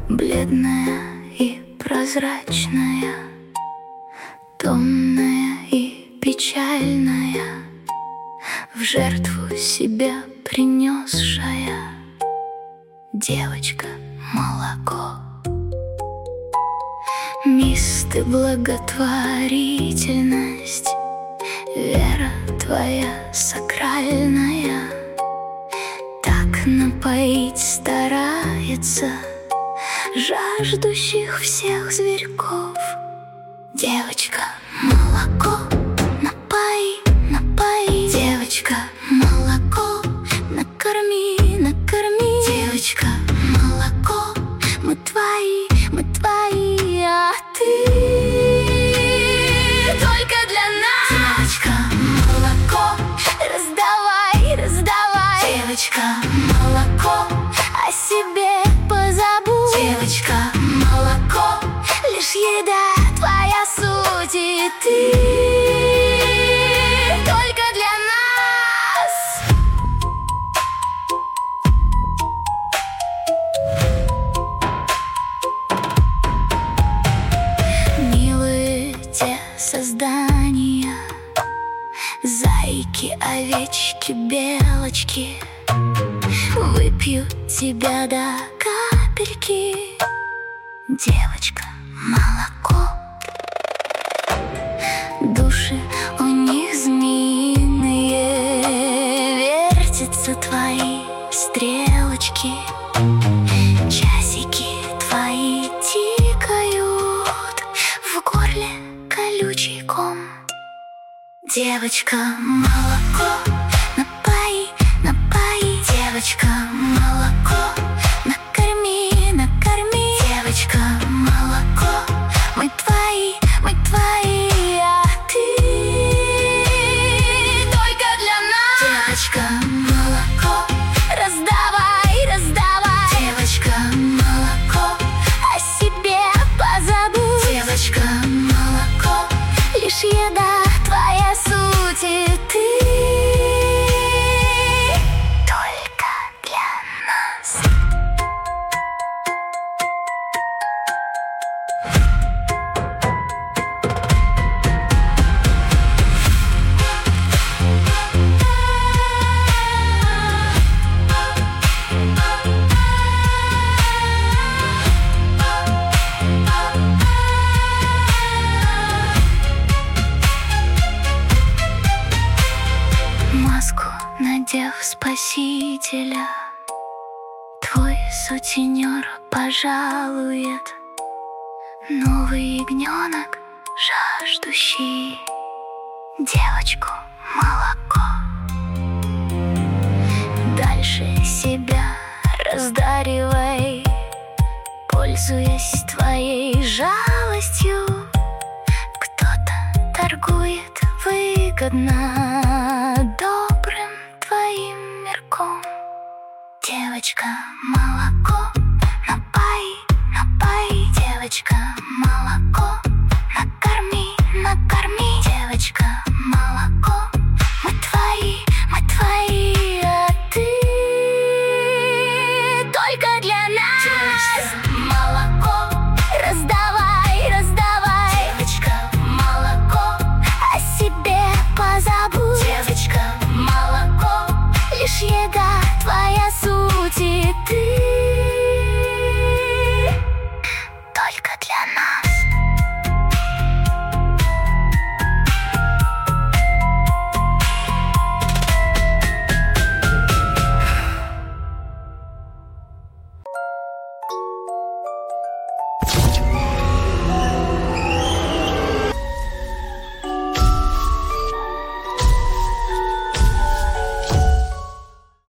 Бледная и прозрачная, томная и печальная, в жертву себя принесшая девочка молоко. Мисты, благотворительность, вера твоя сакральная, так напоить старается жаждущих всех зверьков. Девочка молоко, напои, напои. Девочка молоко, накорми, накорми. Девочка молоко, мы твои, а ты только для нас. Девочка молоко, раздавай, раздавай. Девочка молоко, о себе позабудь. Девочка молоко, лишь еда твоя суть, и ты только для нас. Милые те создания, зайки, овечки, белочки, выпью тебя до капельки. Девочка молоко, души у них змеиные, вертятся твои стрелочки, часики твои тикают, в горле колючий ком. Девочка молоко, напои, напои. Девочка молоко, накорми, накорми. Девочка молоко, мы твои, а ты только для нас. Девочка молоко, раздавай, раздавай. Девочка молоко, о себе позабудь. Девочка молоко, лишь еда твоя суть, и ты только для нас. Маску надев спасителя, твой сутенер пожалует. Новый ягненок, жаждущий девочку молоко. Дальше себя раздаривай, пользуясь твоей жалостью. Кто-то торгует выгодно,